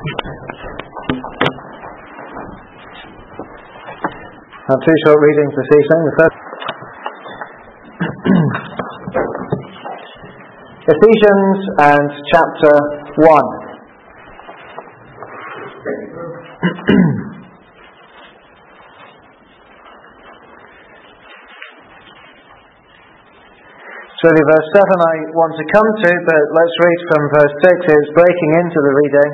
I have two short readings this evening. The first, Ephesians and chapter 1. It's really verse 7 I want to come to, but let's read from verse 6. It's breaking into the reading,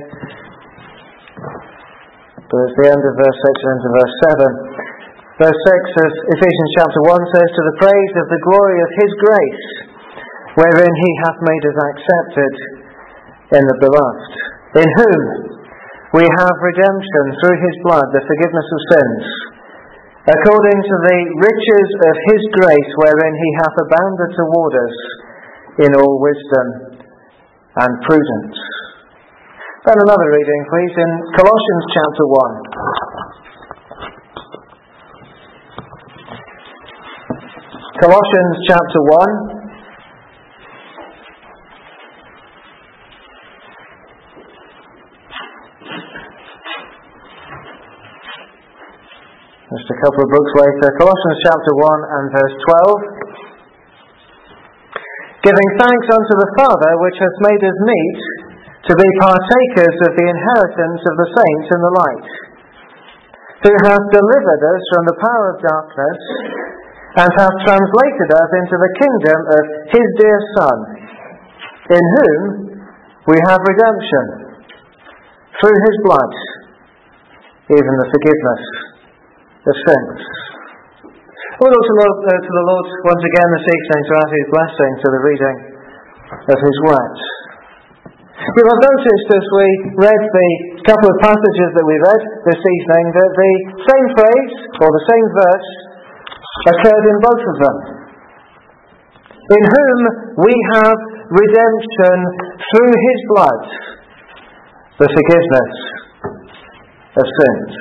but it's the end of verse 6 and into verse 7. Verse 6 of Ephesians chapter 1 says, "To the praise of the glory of His grace, wherein He hath made us accepted in the beloved, in whom we have redemption through His blood, the forgiveness of sins, according to the riches of His grace, wherein He hath abounded toward us in all wisdom and prudence." Then another reading, please, in Colossians chapter 1. Colossians chapter 1. Just a couple of books later, Colossians chapter 1 and verse 12. "Giving thanks unto the Father, which hath made us meet to be partakers of the inheritance of the saints in the light, who hath delivered us from the power of darkness, and hath translated us into the kingdom of His dear Son, in whom we have redemption, through His blood, even the forgiveness of sins." We'll look to the Lord once again this evening to add His blessing to the reading of His words. You'll have noticed as we read the couple of passages that we read this evening that the same phrase, or the same verse, occurred in both of them. "In whom we have redemption through His blood, the forgiveness of sins."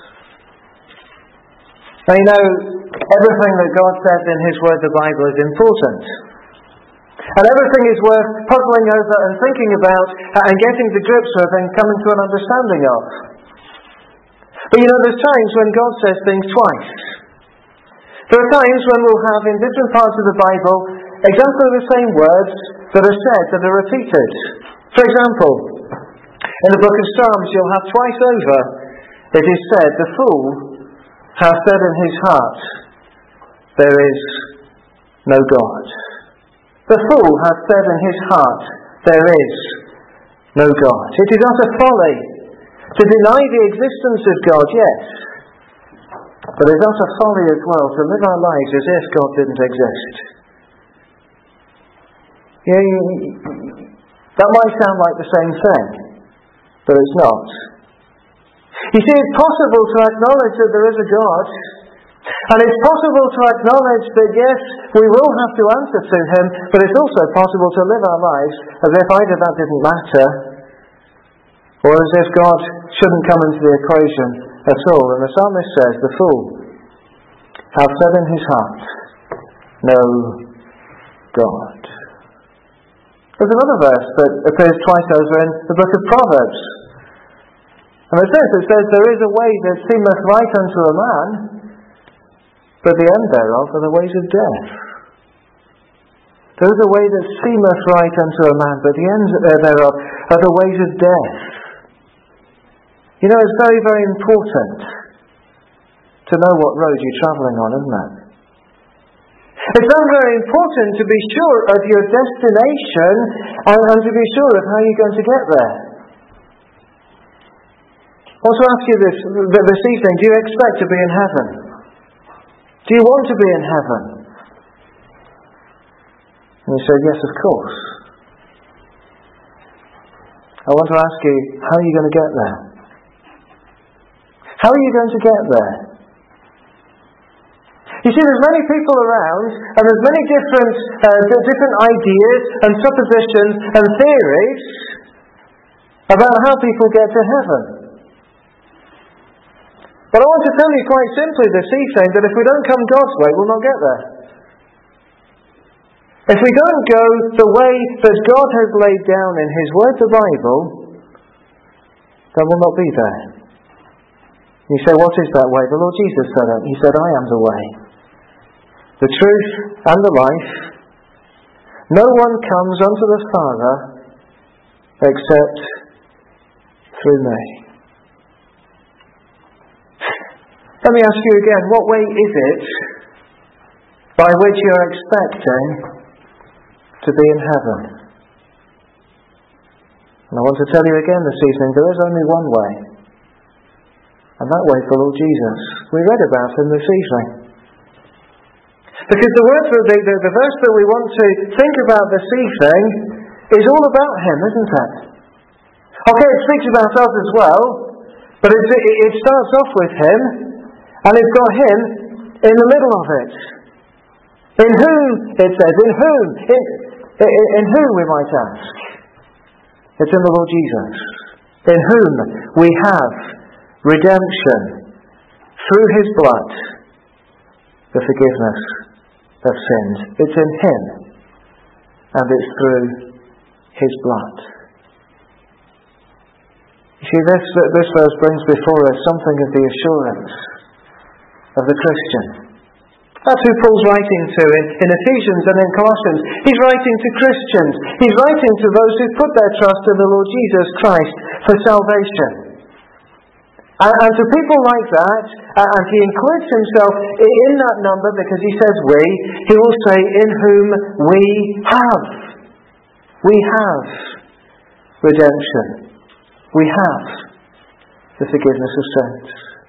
Now you know, everything that God says in His Word, the Bible, is important. And everything is worth puzzling over and thinking about and getting to grips with and coming to an understanding of. But you know, there's times when God says things twice. There are times when we'll have in different parts of the Bible exactly the same words that are said, that are repeated. For example, in the book of Psalms you'll have twice over it is said, "The fool hath said in his heart, there is no God." The fool hath said in his heart, there is no God. It is utter folly to deny the existence of God, yes, but it's utter folly as well to live our lives as if God didn't exist. That might sound like the same thing, but it's not. You see, it's possible to acknowledge that there is a God, and it's possible to acknowledge that yes, we will have to answer to Him, but it's also possible to live our lives as if either that didn't matter, or as if God shouldn't come into the equation at all. And the psalmist says, "The fool hath said in his heart, no God." There's another verse that appears twice over in the book of Proverbs. And it says, "There is a way that seemeth right unto a man, but the end thereof are the ways of death." There is a way that seemeth right unto a man, but the end thereof are the ways of death. You know, it's very, very important to know what road you're travelling on, isn't it? It's very, very important to be sure of your destination and to be sure of how you're going to get there. I want to ask you this evening, do you expect to be in heaven? Do you want to be in heaven? And you say, yes, of course. I want to ask you, how are you going to get there? How are you going to get there? You see, there's many people around, and there's many different ideas and suppositions and theories about how people get to heaven. But I want to tell you quite simply this evening that if we don't come God's way, we'll not get there. If we don't go the way that God has laid down in His Word, the Bible, that will not be there. You say, what is that way? The Lord Jesus said it. He said, I am the way, the truth, and the life. No one comes unto the Father except through me. Let me ask you again, what way is it by which you are expecting to be in heaven? And I want to tell you again this evening, there is only one way. And that way is the Lord Jesus. We read about him this evening. Because the verse that we want to think about this evening is all about him, isn't it? Okay, it speaks about us as well, but it starts off with him, and it's got him in the middle of it. In whom, it says, in whom we might ask. It's in the Lord Jesus, in whom we have redemption through his blood, the forgiveness of sins. It's in him, and it's through his blood. You see, this verse brings before us something of the assurance of the Christian. That's who Paul's writing to in Ephesians and in Colossians. He's writing to Christians. He's writing to those who put their trust in the Lord Jesus Christ for salvation. And to people like that, and he includes himself in that number because he says we, he will say in whom we have redemption. We have the forgiveness of sins.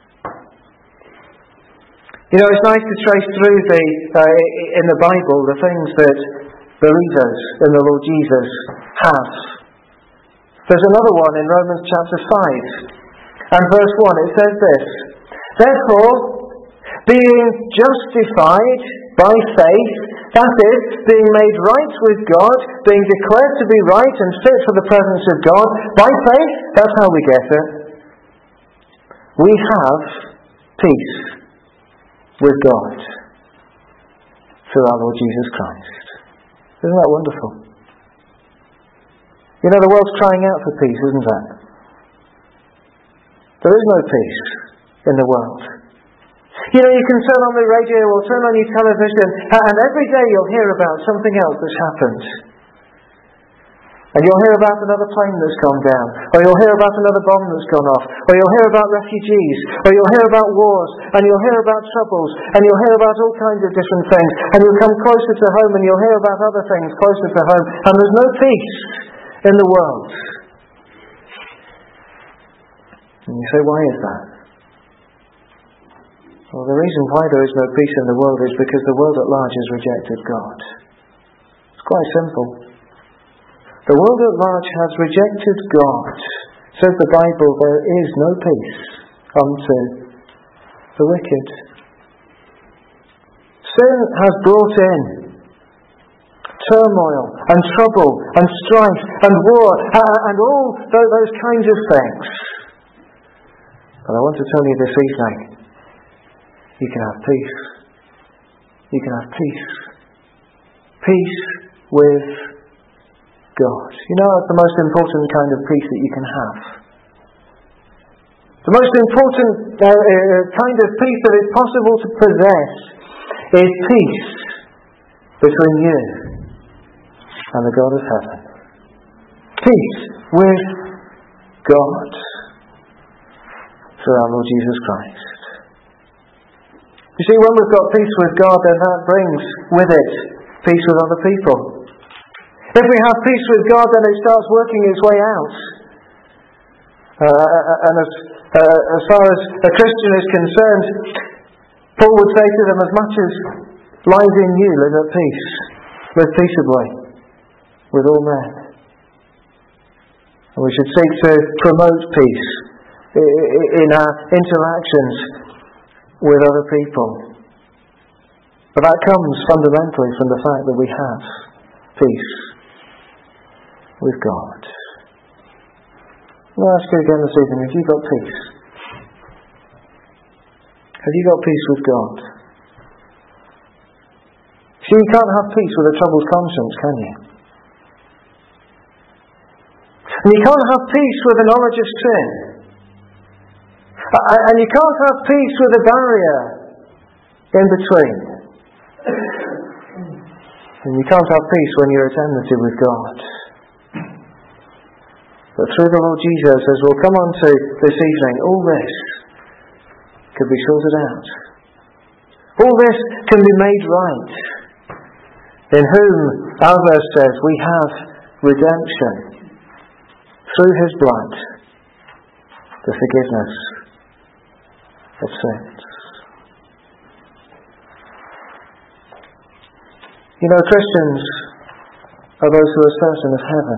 You know, it's nice to trace through in the Bible the things that believers in the Lord Jesus have. There's another one in Romans chapter 5 and verse 1. It says this: Therefore, being justified by faith, that is, being made right with God, being declared to be right and fit for the presence of God, by faith, that's how we get it. We have peace with God through our Lord Jesus Christ. Isn't that wonderful? You know, the world's crying out for peace, isn't it? There is no peace in the world. You know, you can turn on the radio or turn on your television, and every day you'll hear about something else that's happened. And you'll hear about another plane that's gone down, or you'll hear about another bomb that's gone off, or you'll hear about refugees, or you'll hear about wars, and you'll hear about troubles, and you'll hear about all kinds of different things, and you'll come closer to home and you'll hear about other things closer to home, and there's no peace in the world. And you say, why is that? Well, the reason why there is no peace in the world is because the world at large has rejected God. It's quite simple. The world at large has rejected God. Says the Bible, there is no peace unto the wicked. Sin has brought in turmoil and trouble and strife and war and all those kinds of things. But I want to tell you this evening, you can have peace. You can have peace. Peace with God. You know, that's the most important kind of peace that you can have. The most important kind of peace that is possible to possess is peace between you and the God of heaven. Peace with God through our Lord Jesus Christ. You see, when we've got peace with God, then that brings with it peace with other people. If we have peace with God, then it starts working its way out. And as far as a Christian is concerned, Paul would say to them, as much as lies in you, live at peace. Live peaceably with all men. And we should seek to promote peace in our interactions with other people. But that comes fundamentally from the fact that we have peace with God. I'll ask you again this evening, have you got peace? Have you got peace with God? See, you can't have peace with a troubled conscience, can you? And you can't have peace with the knowledge of sin. And you can't have peace with a barrier in between. And you can't have peace when you're at enmity with God. But through the Lord Jesus, as we'll come on to this evening, all this could be sorted out. All this can be made right. In whom, our verse says, we have redemption through His blood, the forgiveness of sins. You know, Christians are those who are certain of heaven.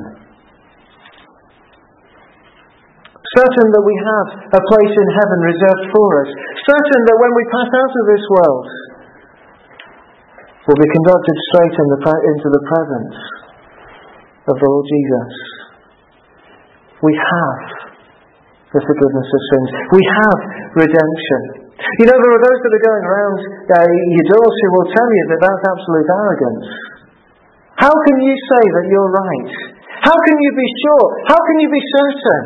Certain that we have a place in heaven reserved for us. Certain that when we pass out of this world, we'll be conducted straight into the presence of the Lord Jesus. We have the forgiveness of sins. We have redemption. You know, there are those that are going around your doors who will tell you that that's absolute arrogance. How can you say that you're right? How can you be sure? How can you be certain?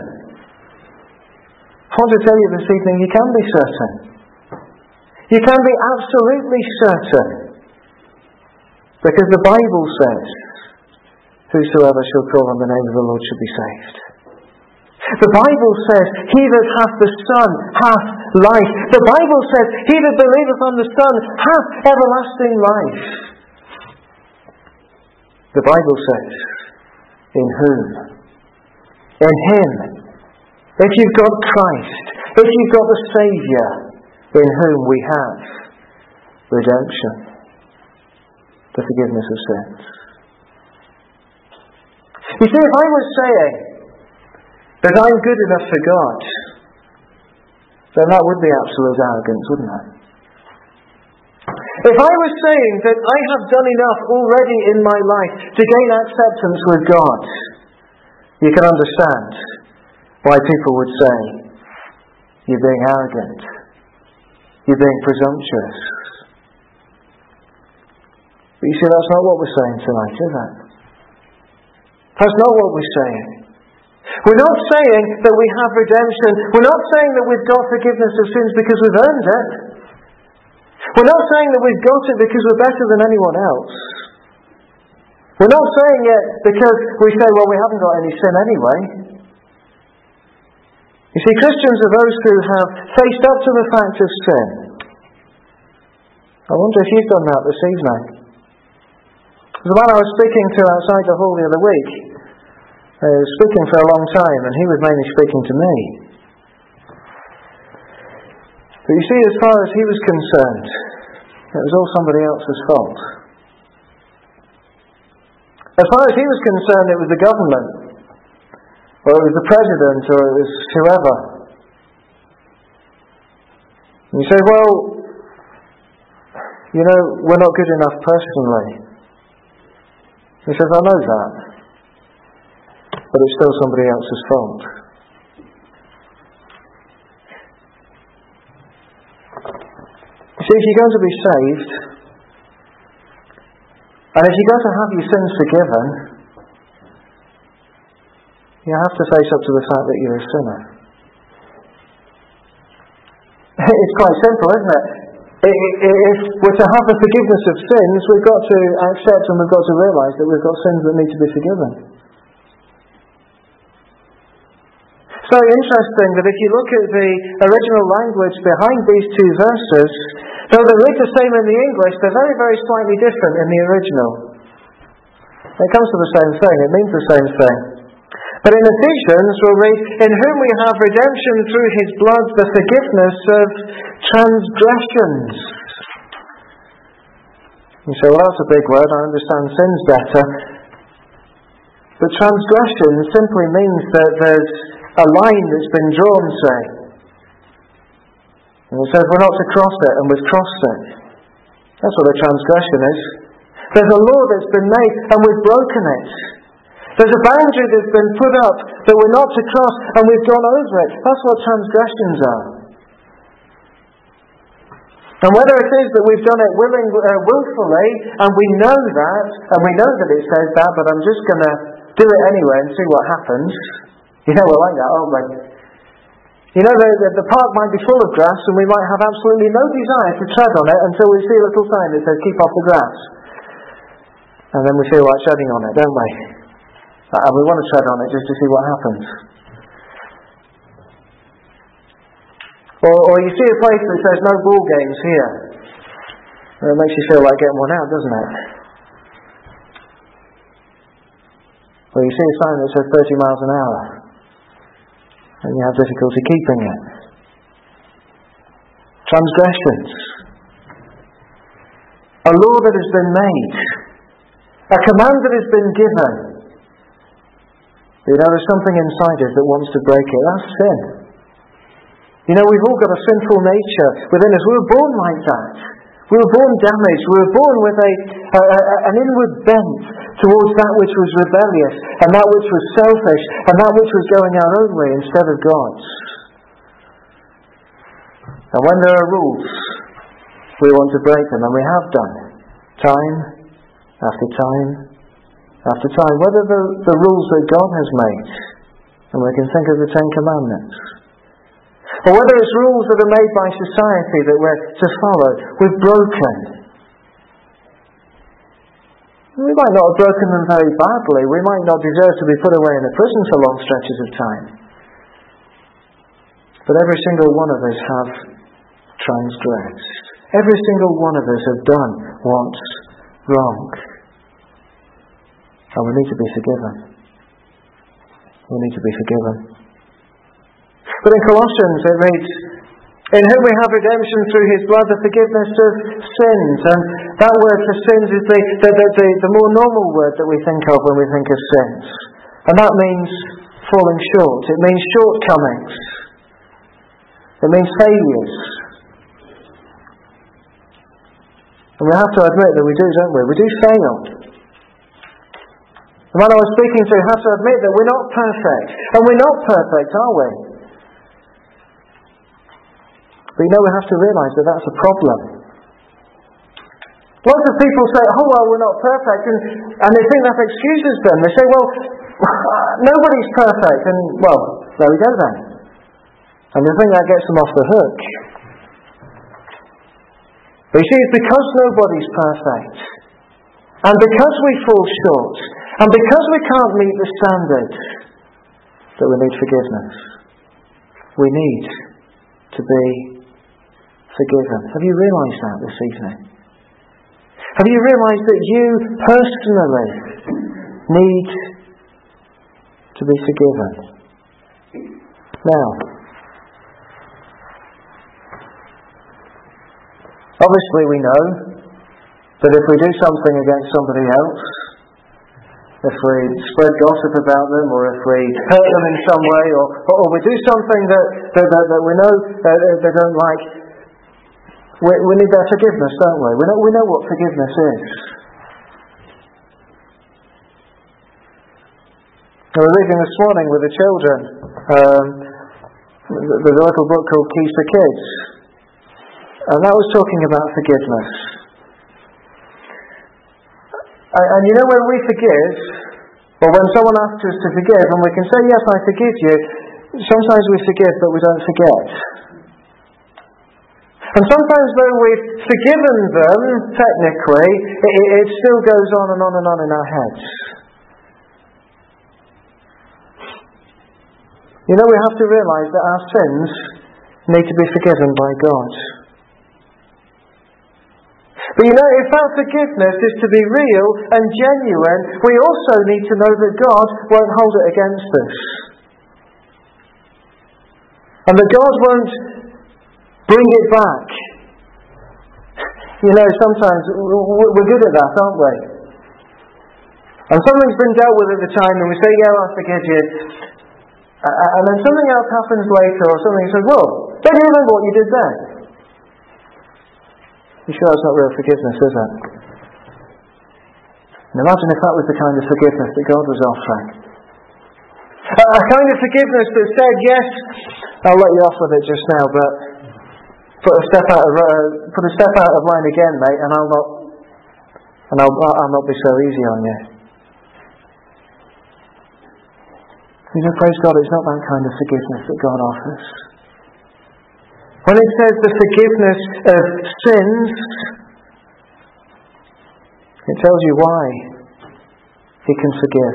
I want to tell you this evening, you can be certain. You can be absolutely certain. Because the Bible says, whosoever shall call on the name of the Lord shall be saved. The Bible says, he that hath the Son hath life. The Bible says, he that believeth on the Son hath everlasting life. The Bible says, in whom? In Him. If you've got Christ, if you've got the Saviour, in whom we have redemption, the forgiveness of sins. You see, if I was saying that I'm good enough for God, then that would be absolute arrogance, wouldn't it? If I was saying that I have done enough already in my life to gain acceptance with God, you can understand why people would say, you're being arrogant, you're being presumptuous. But you see, that's not what we're saying tonight, is it? That's not what we're saying. We're not saying that we have redemption. We're not saying that we've got forgiveness of sins because we've earned it. We're not saying that we've got it because we're better than anyone else. We're not saying it because we say, well, we haven't got any sin anyway. You see, Christians are those who have faced up to the fact of sin. I wonder if you've done that this evening. There's a man I was speaking to outside the hall the other week. He was speaking for a long time, and he was mainly speaking to me. But you see, as far as he was concerned, it was all somebody else's fault. As far as he was concerned, it was the government, or it was the president, or it was whoever. And you say, well, you know, we're not good enough personally. He says, I know that. But it's still somebody else's fault. You see, if you're going to be saved, and if you're going to have your sins forgiven, you have to face up to the fact that you're a sinner. It's quite simple, isn't it? If we're to have the forgiveness of sins, we've got to accept and we've got to realise that we've got sins that need to be forgiven. It's very interesting that if you look at the original language behind these two verses, though they read the same in the English, they're very, very slightly different in the original. It comes to the same thing, it means the same thing. But in Ephesians, we'll read, in whom we have redemption through His blood, the forgiveness of transgressions. You say, well, that's a big word, I understand sins better. But transgression simply means that there's a line that's been drawn, say. And it says we're not to cross it, and we've crossed it. That's what a transgression is. There's a law that's been made, and we've broken it. There's a boundary that's been put up that we're not to cross, and we've gone over it. That's what transgressions are. And whether it is that we've done it willfully, and we know that it says that, but I'm just going to do it anyway and see what happens. You know, we're like that, aren't we? You know, the park might be full of grass and we might have absolutely no desire to tread on it until we see a little sign that says, keep off the grass. And then we feel like treading on it, don't we? And we want to tread on it just to see what happens. Or you see a place that says no ball games here. And it makes you feel like getting one out, doesn't it? Or you see a sign that says 30 miles an hour. And you have difficulty keeping it. Transgressions. A law that has been made. A command that has been given. You know, there's something inside us that wants to break it. That's sin. You know, we've all got a sinful nature within us. We were born like that. We were born damaged. We were born with an inward bent towards that which was rebellious, and that which was selfish, and that which was going our own way instead of God's. And when there are rules, we want to break them, and we have done. Time after time after time. Whether the rules that God has made, and we can think of the Ten Commandments, or whether it's rules that are made by society that we're to follow, we've broken. We might not have broken them very badly. We might not deserve to be put away in a prison for long stretches of time. But every single one of us have transgressed. Every single one of us have done what's wrong. And we need to be forgiven. We need to be forgiven. But in Colossians it reads, in whom we have redemption through his blood, the forgiveness of sins. And that word for sins is the more normal word that we think of when we think of sins. And that means falling short. It means shortcomings. It means failures. And we have to admit that we do, don't we? We do fail. The man I was speaking to has to admit that we're not perfect. And we're not perfect, are we? But you know, we have to realise that that's a problem. Lots of people say, oh well, we're not perfect, and they think that excuses them. They say, well, nobody's perfect, and well, there we go then. And they think that gets them off the hook. But you see, it's because nobody's perfect, and because we fall short, and because we can't meet the standard, that we need forgiveness. We need to be forgiven. Have you realised that this evening? Have you realised that you personally need to be forgiven? Now, obviously we know that if we do something against somebody else, if we spread gossip about them, or if we hurt them in some way, or we do something that we know they don't like, we need their forgiveness, don't we? We know what forgiveness is. I was reading this morning with the children. There's a little book called Keys to Kids, and that was talking about forgiveness. And you know, when we forgive, or when someone asks us to forgive, and we can say, yes, I forgive you, sometimes we forgive, but we don't forget. And sometimes though we've forgiven them, technically, it still goes on and on and on in our heads. You know, we have to realise that our sins need to be forgiven by God. But you know, if our forgiveness is to be real and genuine, we also need to know that God won't hold it against us. And that God won't bring it back. You know, sometimes we're good at that, aren't we? And something's been dealt with at the time and we say, yeah, I forgive you. And then something else happens later, or something says, well, don't you remember what you did then? You sure that's not real forgiveness, is it? And imagine if that was the kind of forgiveness that God was offering. A kind of forgiveness that said, yes, I'll let you off with it just now, but put a step out of line again, mate, and I'll not be so easy on you. You know, praise God, it's not that kind of forgiveness that God offers. When it says the forgiveness of sins, it tells you why He can forgive.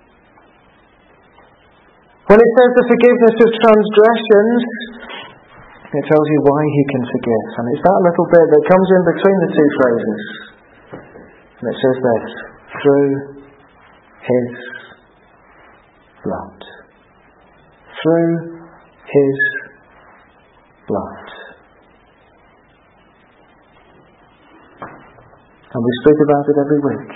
When it says the forgiveness of transgressions, it tells you why He can forgive. And it's that little bit that comes in between the two phrases. And it says this, through His blood. Through His blood. And we speak about it every week.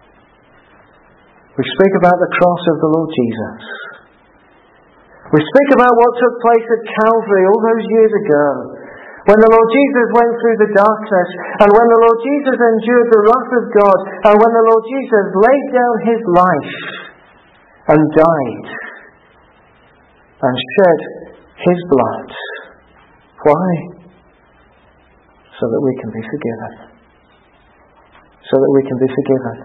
We speak about the cross of the Lord Jesus. We speak about what took place at Calvary all those years ago, when the Lord Jesus went through the darkness, and when the Lord Jesus endured the wrath of God, and when the Lord Jesus laid down His life and died and shed His blood. Why? So that we can be forgiven. So that we can be forgiven.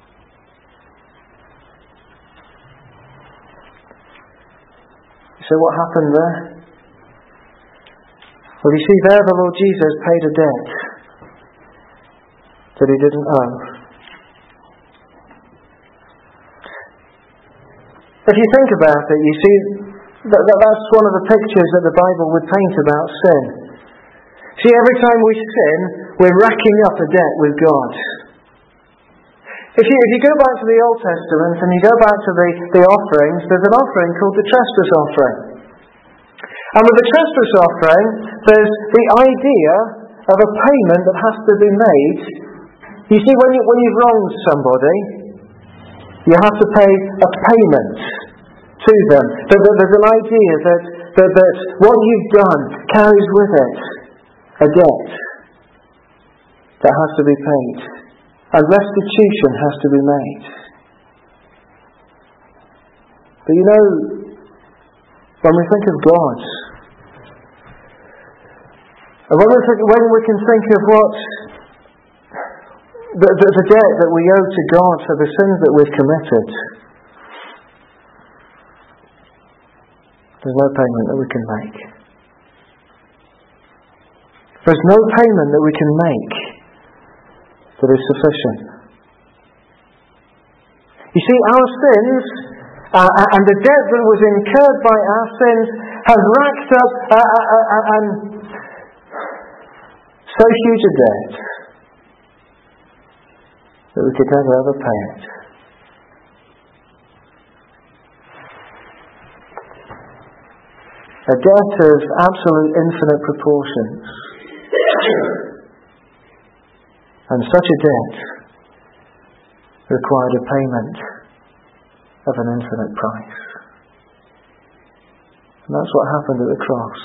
So what happened there? Well, you see there the Lord Jesus paid a debt that He didn't owe. If you think about it, you see that's one of the pictures that the Bible would paint about sin. See, every time we sin, we're racking up a debt with God. If you go back to the Old Testament and you go back to the offerings, there's an offering called the trespass offering. And with the trespass offering, there's the idea of a payment that has to be made. You see, when you've wronged somebody, you have to pay a payment to them. There's an idea that what you've done carries with it a debt that has to be paid. And restitution has to be made. But you know, when we think of God, and when we can think of what the debt that we owe to God for the sins that we've committed, there's no payment that we can make. There's no payment that we can make that is sufficient. You see, our sins and the debt that was incurred by our sins has racked up so huge a debt that we could never ever pay it. A debt of absolute infinite proportions. And such a debt required a payment of an infinite price. And that's what happened at the cross.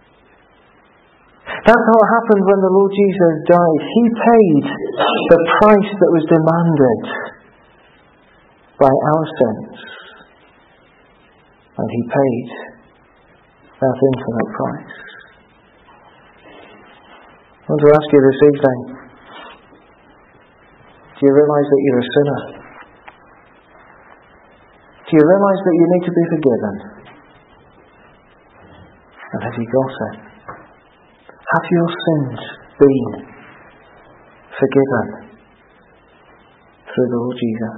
That's what happened when the Lord Jesus died. He paid the price that was demanded by our sins. And He paid that infinite price. I want to ask you this evening, do you realise that you're a sinner? Do you realise that you need to be forgiven? And have you got it? Have your sins been forgiven through the Lord Jesus?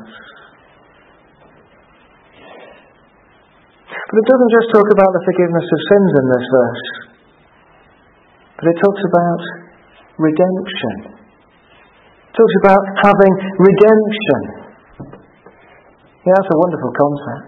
But it doesn't just talk about the forgiveness of sins in this verse, but it talks about redemption. It talks about having redemption. Yeah, that's a wonderful concept.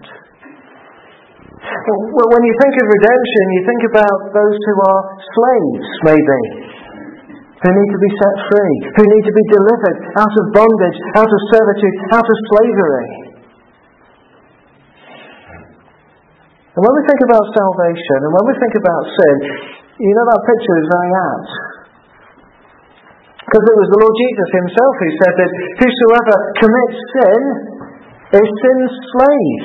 Well, when you think of redemption, you think about those who are slaves, maybe, who need to be set free, who need to be delivered out of bondage, out of servitude, out of slavery. And when we think about salvation, and when we think about sin, you know that picture is very apt. Because it was the Lord Jesus Himself who said that whosoever commits sin is sin's slave.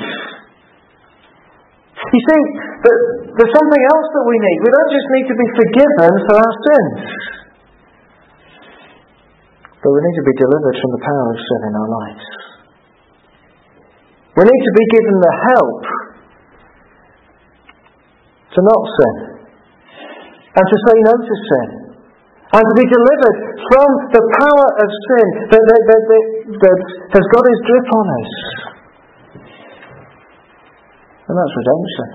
You see, there's something else that we need. We don't just need to be forgiven for our sins, but we need to be delivered from the power of sin in our lives. We need to be given the help to not sin. and to say no to sin, and to be delivered from the power of sin that has got its grip on us. And that's redemption.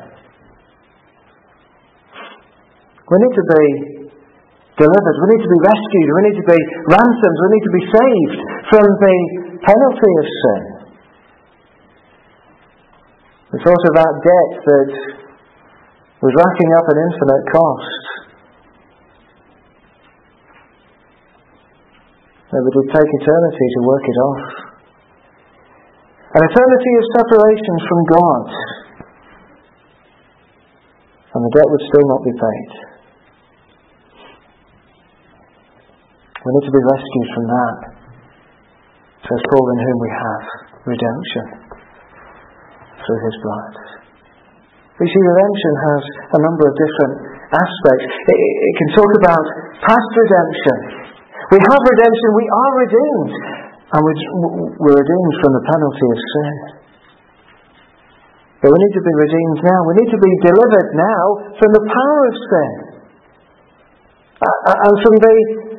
We need to be delivered, we need to be rescued, we need to be ransomed, we need to be saved from the penalty of sin. We thought of that debt that was racking up an infinite cost. It would take eternity to work it off. An eternity of separation from God. And the debt would still not be paid. We need to be rescued from that. Says Paul, in whom we have redemption through his blood. You see, redemption has a number of different aspects. It can talk about past redemption. We have redemption, we are redeemed. And we're redeemed from the penalty of sin. But we need to be redeemed now. We need to be delivered now from the power of sin. And from the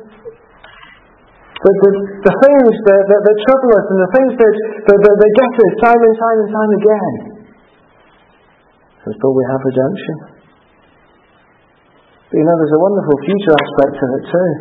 things that trouble us and the things that get us time and time and time again. But we have redemption. But you know, there's a wonderful future aspect to it too.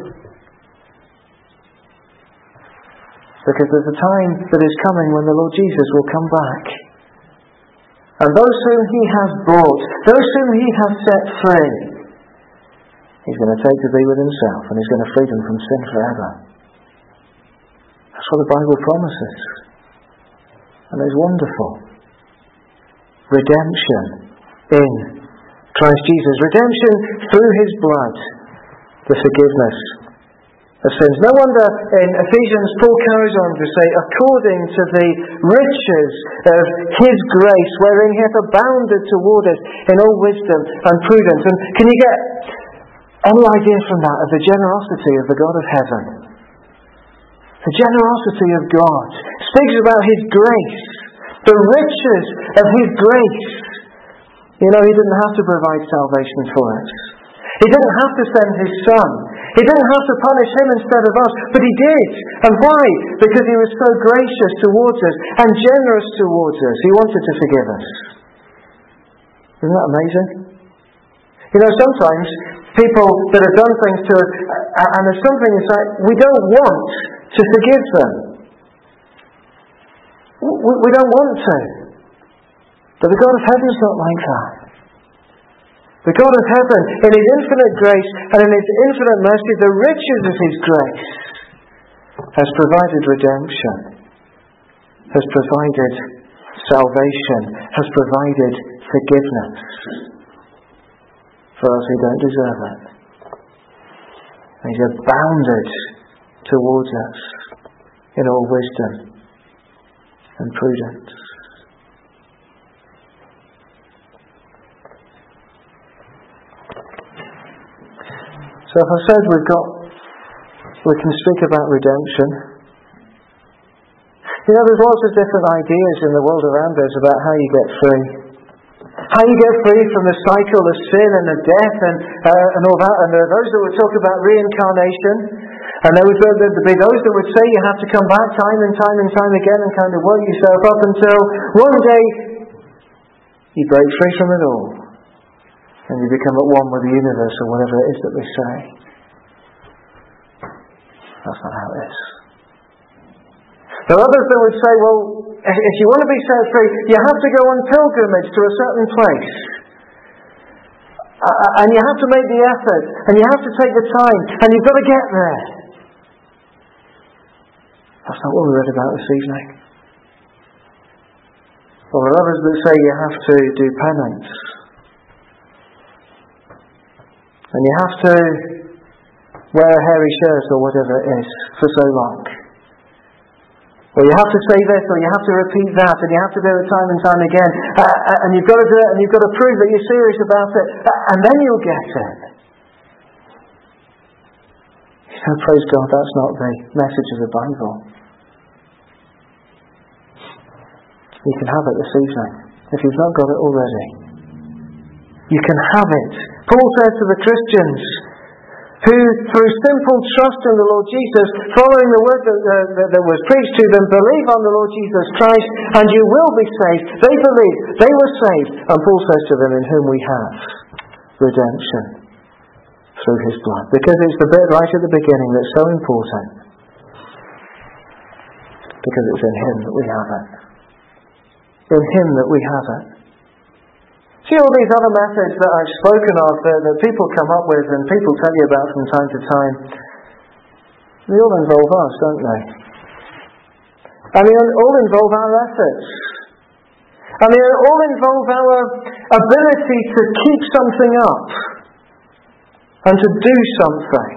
Because there's a time that is coming when the Lord Jesus will come back. And those whom he has bought, those whom he has set free, he's going to take to be with himself, and he's going to free them from sin forever. That's what the Bible promises. And it's wonderful. Redemption in Christ Jesus. Redemption through his blood. The forgiveness of sins. No wonder in Ephesians Paul carries on to say, according to the riches of his grace, wherein he hath abounded toward us in all wisdom and prudence. And can you get any idea from that of the generosity of the God of heaven? The generosity of God speaks about his grace, the riches of his grace. You know, he didn't have to provide salvation for us. He didn't have to send his Son. He didn't have to punish him instead of us, but he did. And why? Because he was so gracious towards us and generous towards us. He wanted to forgive us. Isn't that amazing? You know, sometimes people that have done things to us, and there's something inside, we don't want to forgive them. We don't want to. But the God of heaven is not like that. The God of heaven, in his infinite grace and in his infinite mercy, the riches of his grace, has provided redemption, has provided salvation, has provided forgiveness for us who don't deserve it. And he's abounded towards us in all wisdom and prudence. So if I said we can speak about redemption. You know, there's lots of different ideas in the world around us about how you get free. How you get free from the cycle of sin and of death and all that. And there are those that would talk about reincarnation. And there would be those that would say you have to come back time and time and time again and kind of work yourself up until one day you break free from it all. And you become at one with the universe or whatever it is that they say. That's not how it is. There are others that would say, well, if you want to be set free, you have to go on pilgrimage to a certain place. And you have to make the effort. And you have to take the time. And you've got to get there. That's not what we read about this evening. Well, there are others that say you have to do penance. And you have to wear a hairy shirt or whatever it is for so long. Or you have to say this, or you have to repeat that, and you have to do it time and time again. And you've got to do it, and you've got to prove that you're serious about it. And then you'll get it. So praise God, that's not the message of the Bible. You can have it this evening, if you've not got it already. You can have it. Paul says to the Christians who, through simple trust in the Lord Jesus, following the word that was preached to them, believe on the Lord Jesus Christ, and you will be saved. They believed, they were saved, and Paul says to them, in whom we have redemption through his blood. Because it's the bit right at the beginning that's so important. Because it's in him that we have it. In him that we have it. See all these other methods that I've spoken of that people come up with and people tell you about from time to time, they all involve us, don't they? And they all involve our efforts. And they all involve our ability to keep something up and to do something.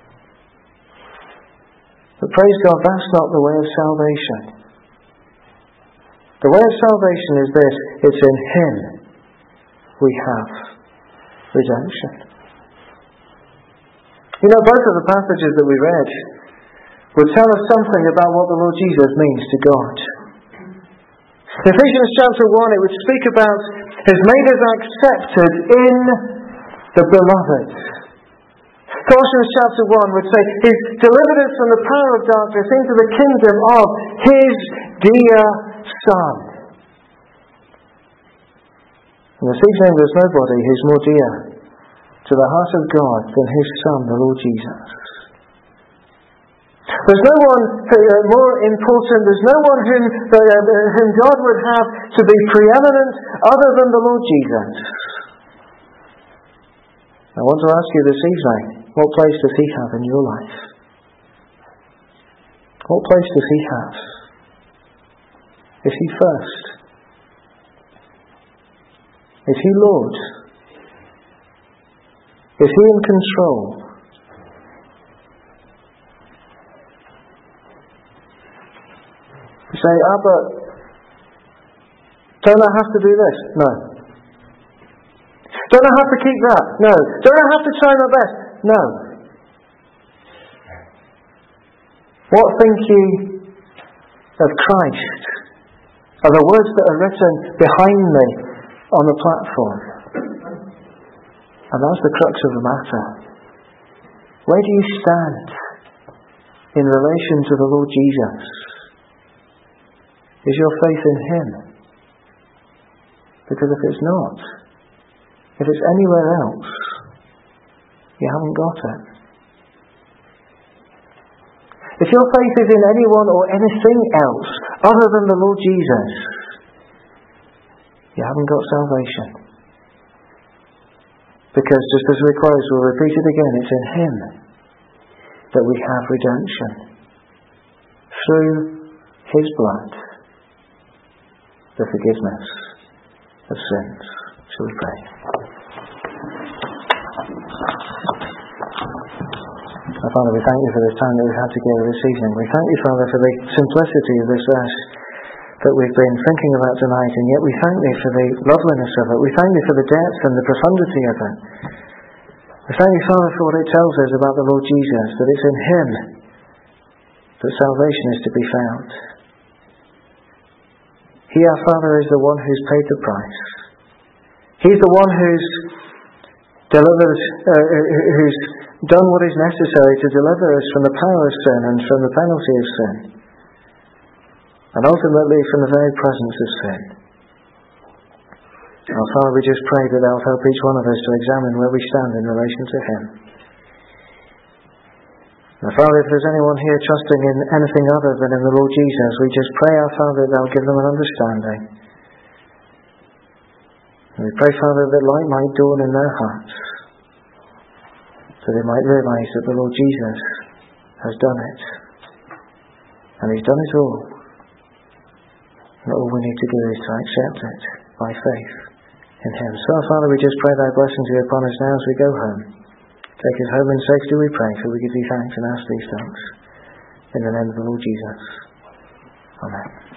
But praise God, that's not the way of salvation. The way of salvation is this: it's in him we have redemption. You know, both of the passages that we read would tell us something about what the Lord Jesus means to God. Ephesians chapter 1, it would speak about has made us accepted in the beloved. Colossians chapter 1 would say he's delivered us from the power of darkness into the kingdom of his dear Son. And this evening there's nobody who's more dear to the heart of God than his Son, the Lord Jesus. There's no one more important, there's no one whom God would have to be preeminent other than the Lord Jesus. I want to ask you this evening, what place does he have in your life? What place does he have? Is he first? Is he Lord? Is he in control? You say, but don't I have to do this? No. Don't I have to keep that? No. Don't I have to try my best? No. What think ye of Christ? Are the words that are written behind me on the platform. And that's the crux of the matter. Where do you stand in relation to the Lord Jesus? Is your faith in him? Because if it's not, if it's anywhere else, you haven't got it. If your faith is in anyone or anything else other than the Lord Jesus, you haven't got salvation. Because just as we close, we'll repeat it again, it's in him that we have redemption. Through his blood, the forgiveness of sins. Shall we pray? Father, we thank you for this time that we've had together this evening. We thank you, Father, for the simplicity of this verse that we've been thinking about tonight, and yet we thank thee for the loveliness of it. We thank thee for the depth and the profundity of it. We thank you, Father, for what it tells us about the Lord Jesus, that it's in him that salvation is to be found. He, our Father, is the one who's paid the price. He's the one who's delivered, who's done what is necessary to deliver us from the power of sin and from the penalty of sin, and ultimately from the very presence of sin. Our Father, we just pray that thou will help each one of us to examine where we stand in relation to him. Now, Father, if there's anyone here trusting in anything other than in the Lord Jesus, we just pray, our Father, that thou will give them an understanding. And we pray, Father, that light might dawn in their hearts, so they might realise that the Lord Jesus has done it. And he's done it all. And all we need to do is to accept it by faith in him. So, Father, we just pray thy blessing to be upon us now as we go home. Take us home in safety, we pray, for we give thee thanks and ask these things. In the name of the Lord Jesus. Amen.